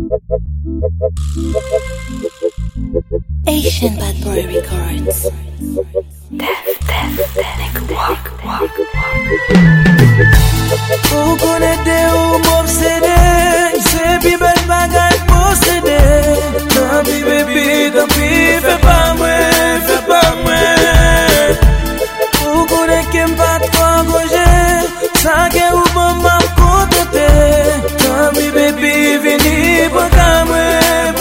Asian Bad Boy Records. Ou konete ou m'obsede, se pi bel bagay posede. Tampi baby, tampi, fè pa mwen. Ou konen ke m'pat kwa goje, sa ke ou bon m'am kontente. Tampi baby, vini pou ka mwen.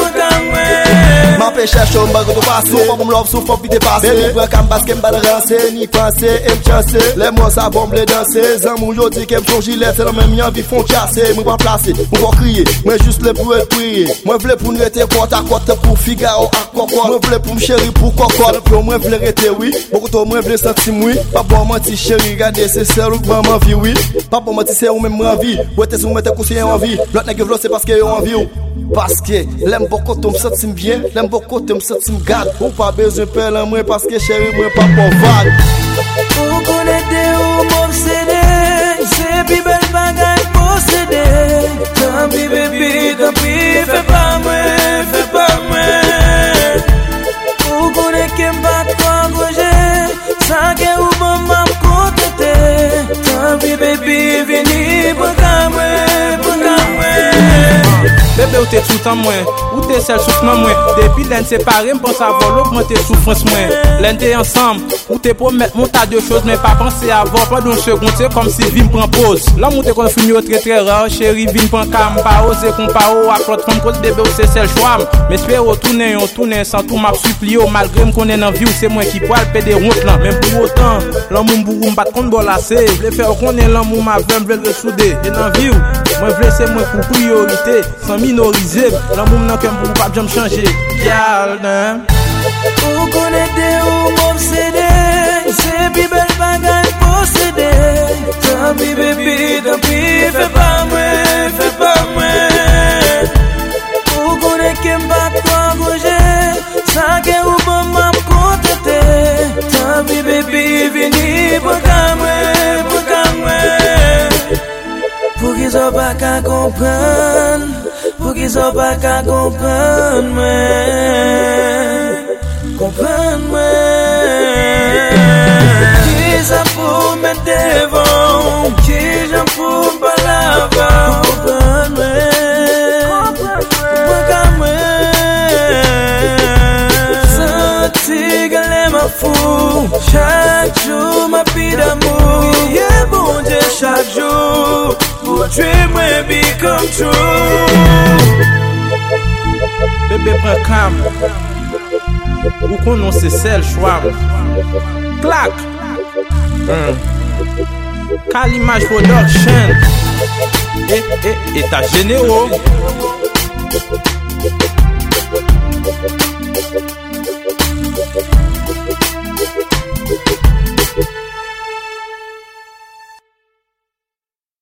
M'apè cherche ou m'bag de passe, pas pour m'love, sauf pour vite passer. Mais libre qu'à m'basque, m'bal rancer, ni penser, et m'chasser. Les mots ça bon m'le danser, z'amour yo dit qu'aime son gilet, c'est la même envie font chasser. M'pas placer, m'pas crier, moi juste le pour être prier. Moi v'le pour n'être côte à côte pour Figaro à Coco. Moi v'le pour m'chéri pour Coco. Puis moi v'le rester oui, beaucoup trop moi v'le sentir oui. Pas bon mentir chéri, regardez c'est celle ou maman vie oui. Pas bon mentir c'est ou même envie. Ouais t'es sous mettre conseiller envie. L'autre nèg v'lo c'est parce que yo envie. Parce que l'aime beaucoup tu me sens bien, l'aime beaucoup tu me sens garde. Ou pas besoin pelle en moi parce que chéri moi pas pour vague. Ou konete ou m'obsede, se pi bel bagay posede. Tampi baby, tampi, fè pa mwen. Ou konen ke m'bat kwa goje, sa ke ou bon m'am kontente. Tampi baby, vini pou ka mwen. Bébé ou t'es tout en moins, ou t'es seul souffrant moins. Depuis l'un séparé, m'pense avoir augmenter souffrance moins. L'un t'es ensemble, ou t'es promettre mon tas de choses, mais pas penser avoir pendant une seconde, c'est comme si vie me prend pause. L'homme ou t'es qu'on finit très très rare, chérie, vie me prend calme, pas oser comparo à l'autre femme, cause bébé ou c'est celle choix. Mais espère retourner, on tourne sans tout m'a supplié, malgré qu'on est dans vie, c'est moi qui poil paie des routes là. Même pour autant, l'homme m'bourou m'bat contre bolassé. Je faire qu'on est l'homme ou ma veine veut le souder. Et dans vie, moi je laisse moi pour priorité, sans minoriser. L'amour n'a qu'un pour pas jamais changer. Galne. Ou konete ou m'obsede, se pi bel bagay posede. Tampi baby, tampi, fè pa mwen. Ou konen ke m'bat kwa goje, sa ke ou bon m'am kontente. Tampi baby, vini pou ka mwen. Pou ki so pa ka kompran, pou ki so pa ka kompran mwen. Ki sa pou mè devon, ki jan pou m'balava. Kompran mwen. Santi gale ma fou, chaque jour ma pi d'amour. Ye bon Dieu chaque jour, pour dream will become true. Bébé prend cam. Ou qu'on c'est celle choix. Clac. Calimage production. Et t'as généraux.